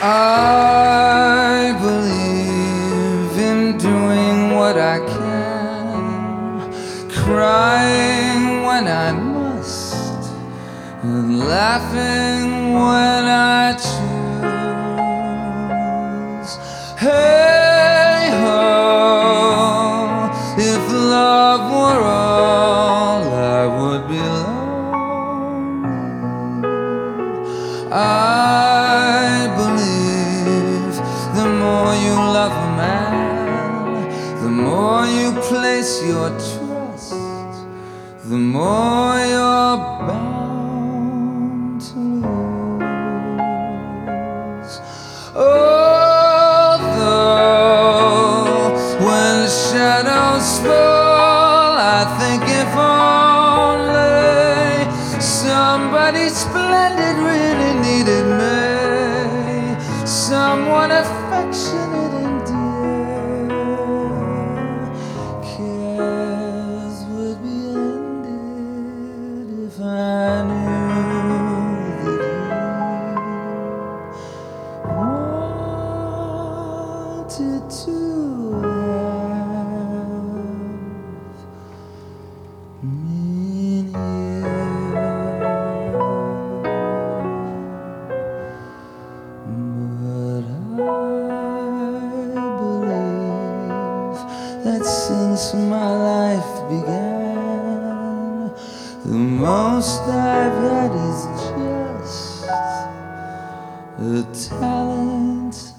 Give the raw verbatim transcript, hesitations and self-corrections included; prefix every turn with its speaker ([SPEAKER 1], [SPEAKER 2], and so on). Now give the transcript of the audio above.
[SPEAKER 1] I believe in doing what I can, crying when I must, and laughing when I choose. Hey ho, if love were all I would be lonely. I believe the more you love a man, the more you place your trust, the more you're bound to lose. Although when the shadows fall, I think if only somebody splendid really needed me, someone affectionate and dear, cares would be ended if I knew that you wanted to have me near. But I believe that since my life began, the most I've had is just a talent